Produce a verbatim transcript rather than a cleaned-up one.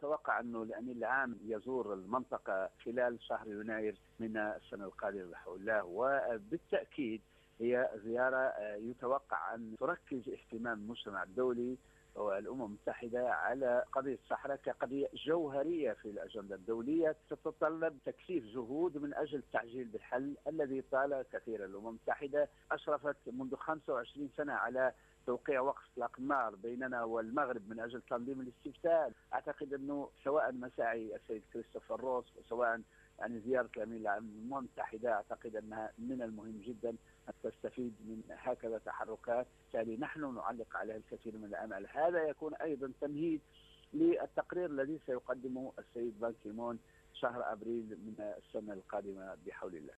نتوقع أنه الأمين العام يزور المنطقة خلال شهر يناير من السنة القادمة بحول الله، وبالتأكيد هي زيارة يتوقع أن تركز اهتمام المجتمع الدولي والأمم المتحدة على قضية الصحراء كقضية جوهرية في الأجندة الدولية تتطلب تكثيف جهود من أجل التعجيل بالحل الذي طال كثيرا. الأمم المتحدة أشرفت منذ خمسة وعشرين سنة على توقيع وقف إطلاق النار بيننا والمغرب من أجل تنظيم الاستفتاء. أعتقد أنه سواء مساعي السيد كريستوفر روس وسواء يعني زيارة الأمين العام للأمم المتحدة، أعتقد أنها من المهم جدا أن تستفيد من هكذا تحركات، بالتالي نحن نعلق عليها الكثير من الأمل. هذا يكون أيضا تمهيد للتقرير الذي سيقدمه السيد بان كي مون شهر أبريل من السنة القادمة بحول الله.